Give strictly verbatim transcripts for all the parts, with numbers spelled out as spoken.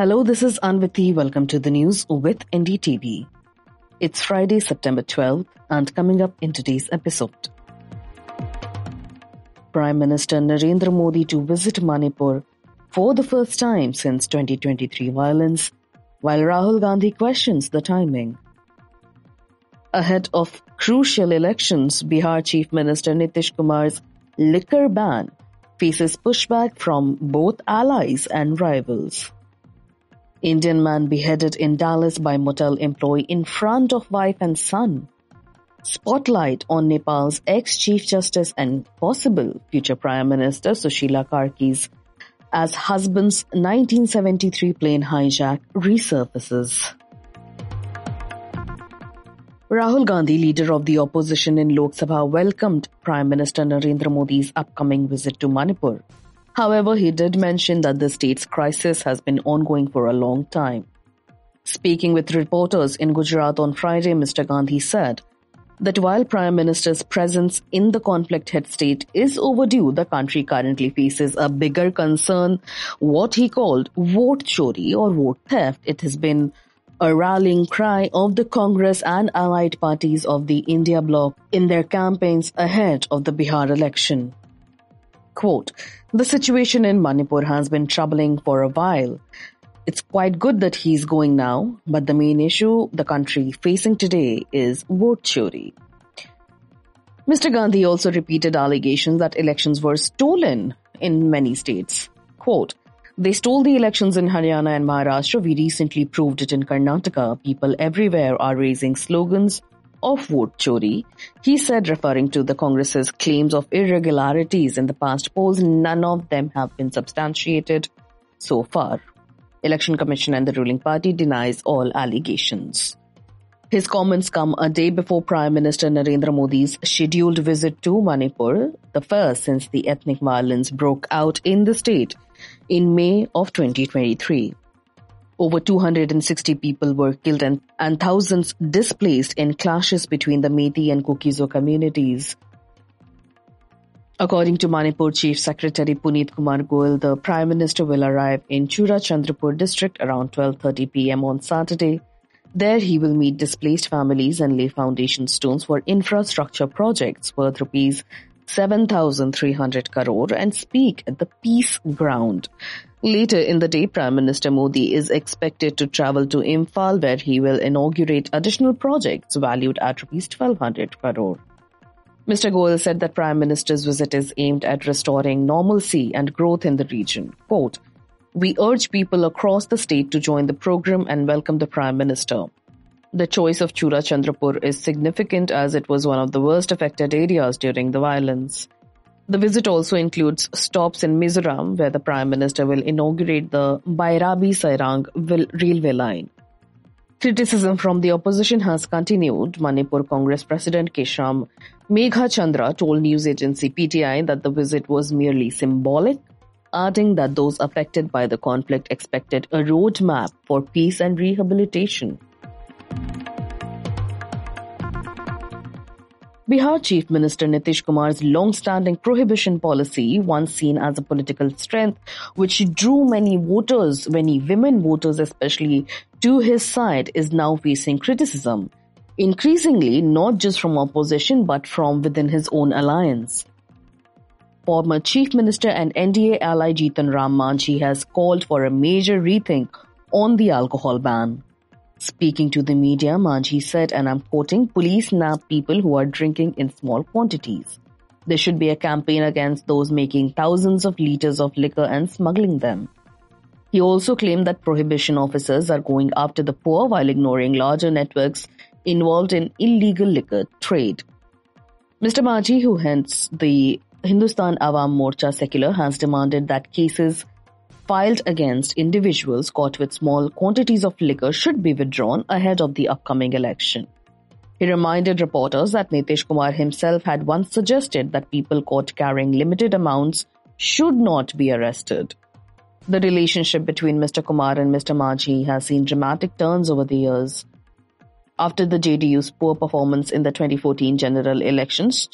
Hello, this is Anviti. Welcome to the news with N D T V. It's Friday, September twelfth, and coming up in today's episode. Prime Minister Narendra Modi to visit Manipur for the first time since twenty twenty-three violence, while Rahul Gandhi questions the timing. Ahead of crucial elections, Bihar Chief Minister Nitish Kumar's liquor ban faces pushback from both allies and rivals. Indian man beheaded in Dallas by motel employee in front of wife and son. Spotlight on Nepal's ex-Chief Justice and possible future Prime Minister Sushila Karki's as husband's nineteen seventy-three plane hijack resurfaces. Rahul Gandhi, leader of the opposition in Lok Sabha, welcomed Prime Minister Narendra Modi's upcoming visit to Manipur. However, he did mention that the state's crisis has been ongoing for a long time. Speaking with reporters in Gujarat on Friday, Mister Gandhi said that while Prime Minister's presence in the conflict-hit state is overdue, the country currently faces a bigger concern, what he called vote chori or vote theft. It has been a rallying cry of the Congress and allied parties of the India bloc in their campaigns ahead of the Bihar election. Quote, "The situation in Manipur has been troubling for a while. It's quite good that he's going now, but the main issue the country facing today is vote chori." Mister Gandhi also repeated allegations that elections were stolen in many states. Quote, "They stole the elections in Haryana and Maharashtra. We recently proved it in Karnataka. People everywhere are raising slogans of vote chori," he said, referring to the Congress's claims of irregularities in the past polls. None of them have been substantiated so far. Election Commission and the ruling party denies all allegations. His comments come a day before Prime Minister Narendra Modi's scheduled visit to Manipur, the first since the ethnic violence broke out in the state in May of twenty twenty-three. Over two hundred sixty people were killed and, and thousands displaced in clashes between the Meitei and Kuki-Zo communities. According to Manipur Chief Secretary Puneet Kumar Goel, the Prime Minister will arrive in Churachandrapur district around twelve thirty p.m. on Saturday. There he will meet displaced families and lay foundation stones for infrastructure projects worth rupees seven thousand three hundred crore and speak at the Peace Ground. Later in the day, Prime Minister Modi is expected to travel to Imphal, where he will inaugurate additional projects valued at rupees twelve hundred crore. Mister Goel said that Prime Minister's visit is aimed at restoring normalcy and growth in the region. Quote, "We urge people across the state to join the program and welcome the Prime Minister. The choice of Churachandrapur is significant as it was one of the worst affected areas during the violence." The visit also includes stops in Mizoram, where the Prime Minister will inaugurate the Bairabi-Sairang railway line. Criticism from the opposition has continued. Manipur Congress President Kesham Megha Chandra told news agency P T I that the visit was merely symbolic, adding that those affected by the conflict expected a roadmap for peace and rehabilitation. Bihar Chief Minister Nitish Kumar's long-standing prohibition policy, once seen as a political strength, which drew many voters, many women voters especially, to his side, is now facing criticism. Increasingly, not just from opposition, but from within his own alliance. Former Chief Minister and N D A ally Jitan Ram Manjhi has called for a major rethink on the alcohol ban. Speaking to the media, Manjhi said, and I'm quoting, "Police nab people who are drinking in small quantities. There should be a campaign against those making thousands of liters of liquor and smuggling them." He also claimed that prohibition officers are going after the poor while ignoring larger networks involved in illegal liquor trade. Mister Manjhi, who heads the Hindustan Awam Morcha Secular, has demanded that cases filed against individuals caught with small quantities of liquor should be withdrawn ahead of the upcoming election. He reminded reporters that Nitish Kumar himself had once suggested that people caught carrying limited amounts should not be arrested. The relationship between Mister Kumar and Mister Manjhi has seen dramatic turns over the years. After the J D U's poor performance in the twenty fourteen general elections,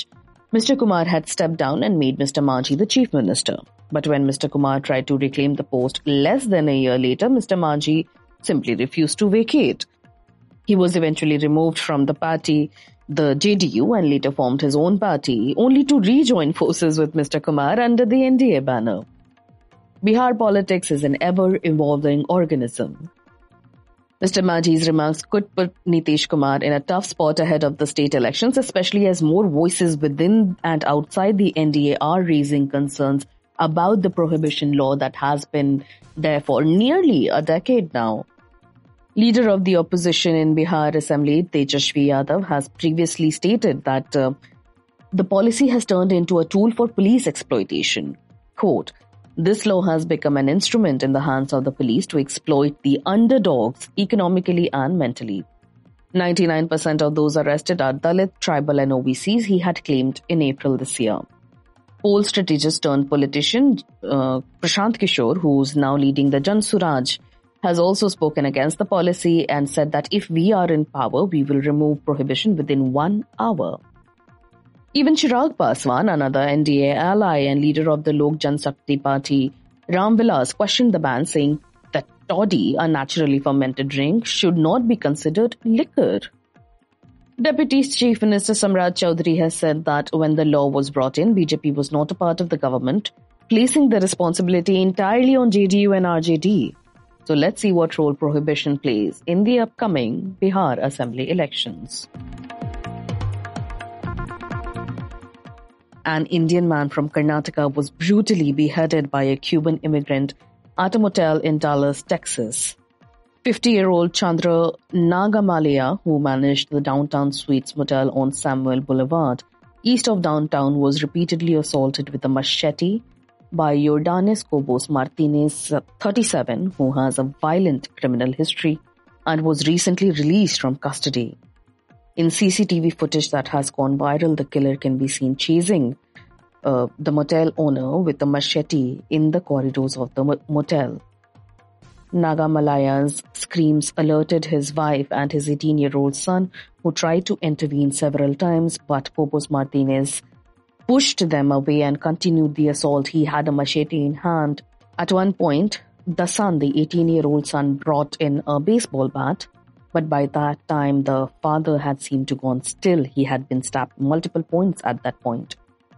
Mister Kumar had stepped down and made Mister Manjhi the chief minister. But when Mister Kumar tried to reclaim the post less than a year later, Mister Manjhi simply refused to vacate. He was eventually removed from the party, the J D U, and later formed his own party, only to rejoin forces with Mister Kumar under the N D A banner. Bihar politics is an ever-evolving organism. Mister Manjhi's remarks could put Nitish Kumar in a tough spot ahead of the state elections, especially as more voices within and outside the N D A are raising concerns about the prohibition law that has been there for nearly a decade now. Leader of the opposition in Bihar Assembly, Tejashwi Yadav, has previously stated that uh, the policy has turned into a tool for police exploitation. Quote, "This law has become an instrument in the hands of the police to exploit the underdogs economically and mentally. ninety-nine percent of those arrested are Dalit, tribal and O B Cs, he had claimed in April this year." Poll strategist turned politician uh, Prashant Kishore, who's now leading the Jan Suraj, has also spoken against the policy and said that if we are in power, we will remove prohibition within one hour. Even Chirag Paswan, another N D A ally and leader of the Lok Janshakti Party, Ram Vilas, questioned the ban, saying that toddy, a naturally fermented drink, should not be considered liquor. Deputy Chief Minister Samrat Chaudhary has said that when the law was brought in, B J P was not a part of the government, placing the responsibility entirely on J D U and R J D. So let's see what role prohibition plays in the upcoming Bihar Assembly elections. An Indian man from Karnataka was brutally beheaded by a Cuban immigrant at a motel in Dallas, Texas. fifty-year-old Chandra Nagamalaya, who managed the Downtown Suites motel on Samuel Boulevard, east of downtown, was repeatedly assaulted with a machete by Jordanes Cobos Martinez, thirty-seven, who has a violent criminal history and was recently released from custody. In C C T V footage that has gone viral, the killer can be seen chasing uh, the motel owner with a machete in the corridors of the motel. Nagamalaya's screams alerted his wife and his eighteen-year-old son, who tried to intervene several times, but Cobos Martinez pushed them away and continued the assault. He had a machete in hand. At one point, the son, the eighteen-year-old son, brought in a baseball bat. But by that time, the father had seemed to go on still. He had been stabbed multiple points at that point.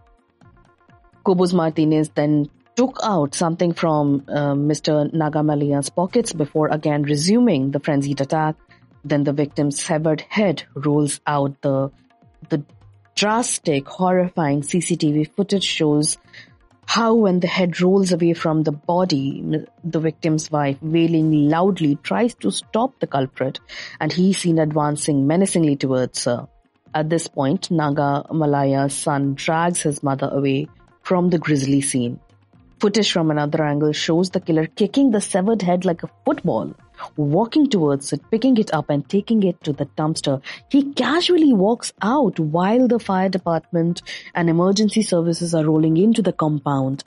Cobos Martinez then took out something from uh, Mister Nagamalaya's pockets before again resuming the frenzied attack. Then the victim's severed head rolls out. The, the drastic, horrifying C C T V footage shows how when the head rolls away from the body, the victim's wife, wailing loudly, tries to stop the culprit, and he's seen advancing menacingly towards her. At this point, Nagamalaya's son drags his mother away from the grisly scene. Footage from another angle shows the killer kicking the severed head like a football, walking towards it, picking it up and taking it to the dumpster. He casually walks out while the fire department and emergency services are rolling into the compound.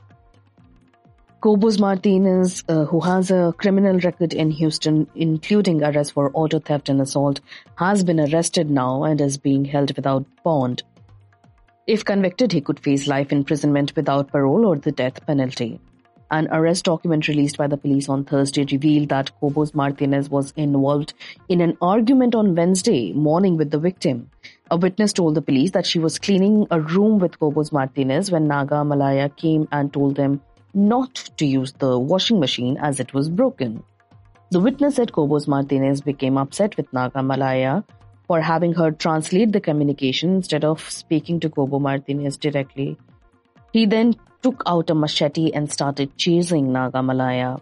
Cobos Martinez, uh, who has a criminal record in Houston, including arrest for auto theft and assault, has been arrested now and is being held without bond. If convicted, he could face life imprisonment without parole or the death penalty. An arrest document released by the police on Thursday revealed that Cobos Martinez was involved in an argument on Wednesday morning with the victim. A witness told the police that she was cleaning a room with Cobos Martinez when Nagamalaya came and told them not to use the washing machine as it was broken. The witness said Cobos Martinez became upset with Nagamalaya for having her translate the communication instead of speaking to Cobos Martinez directly. He then took out a machete and started chasing Nagamalaya.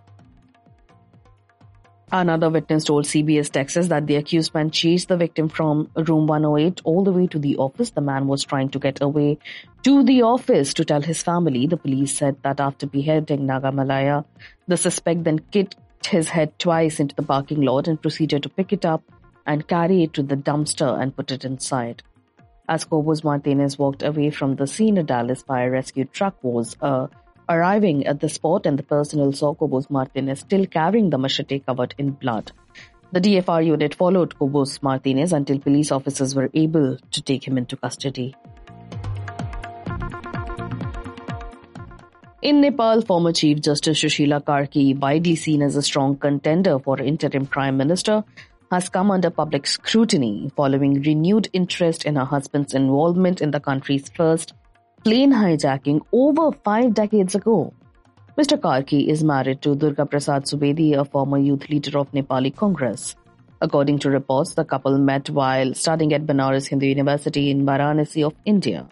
Another witness told C B S Texas that the accused man chased the victim from room one oh eight all the way to the office. The man was trying to get away to the office to tell his family. The police said that after beheading Nagamalaya, the suspect then kicked his head twice into the parking lot and proceeded to pick it up and carry it to the dumpster and put it inside. As Cobos Martinez walked away from the scene, a Dallas fire rescue truck was uh, arriving at the spot, and the personnel saw Cobos Martinez still carrying the machete covered in blood. The D F R unit followed Cobos Martinez until police officers were able to take him into custody. In Nepal, former Chief Justice Sushila Karki, widely seen as a strong contender for interim Prime Minister, has come under public scrutiny following renewed interest in her husband's involvement in the country's first plane hijacking over five decades ago. Mister Karki is married to Durga Prasad Subedi, a former youth leader of Nepali Congress. According to reports, the couple met while studying at Banaras Hindu University in Varanasi of India.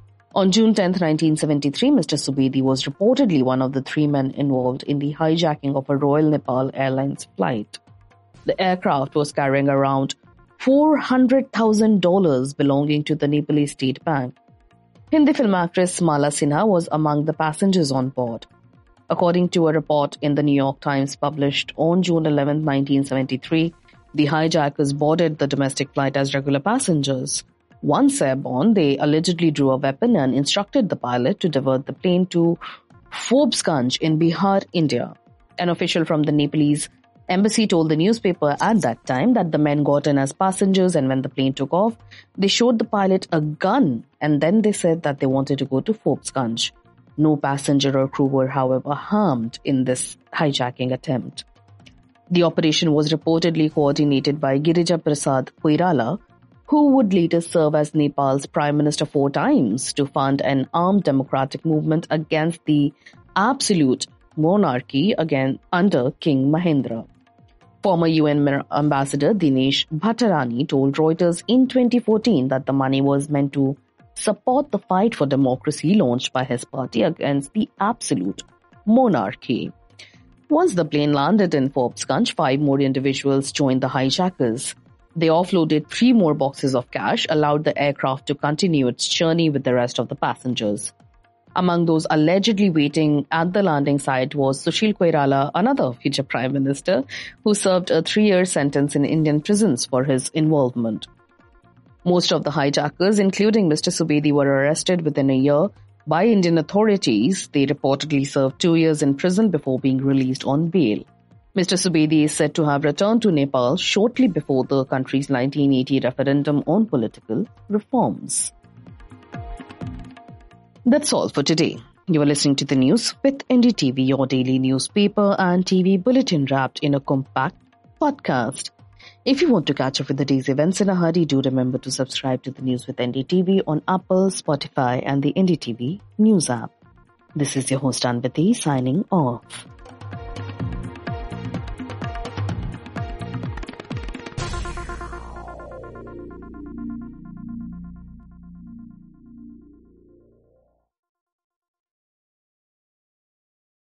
On June tenth, nineteen seventy-three, Mister Subedi was reportedly one of the three men involved in the hijacking of a Royal Nepal Airlines flight. The aircraft was carrying around four hundred thousand dollars belonging to the Nepali State Bank. Hindi film actress Mala Sinha was among the passengers on board. According to a report in the New York Times published on June eleventh, nineteen seventy-three, the hijackers boarded the domestic flight as regular passengers. Once airborne, they allegedly drew a weapon and instructed the pilot to divert the plane to Phobsganj in Bihar, India. An official from the Nepalese embassy told the newspaper at that time that the men got in as passengers, and when the plane took off, they showed the pilot a gun and then they said that they wanted to go to Phobsganj. No passenger or crew were, however, harmed in this hijacking attempt. The operation was reportedly coordinated by Girija Prasad Koirala, who would later serve as Nepal's Prime Minister four times to fund an armed democratic movement against the absolute monarchy again under King Mahendra. Former U N Ambassador Dinesh Bhattarani told Reuters in twenty fourteen that the money was meant to support the fight for democracy launched by his party against the absolute monarchy. Once the plane landed in Phobsganj, five more individuals joined the hijackers. They offloaded three more boxes of cash, allowed the aircraft to continue its journey with the rest of the passengers. Among those allegedly waiting at the landing site was Sushil Koirala, another future Prime Minister, who served a three-year sentence in Indian prisons for his involvement. Most of the hijackers, including Mister Subedi, were arrested within a year by Indian authorities. They reportedly served two years in prison before being released on bail. Mister Subedi is said to have returned to Nepal shortly before the country's nineteen eighty referendum on political reforms. That's all for today. You are listening to the news with N D T V, your daily newspaper and T V bulletin wrapped in a compact podcast. If you want to catch up with the day's events in a hurry, do remember to subscribe to the News with N D T V on Apple, Spotify and the N D T V News app. This is your host Anvati signing off.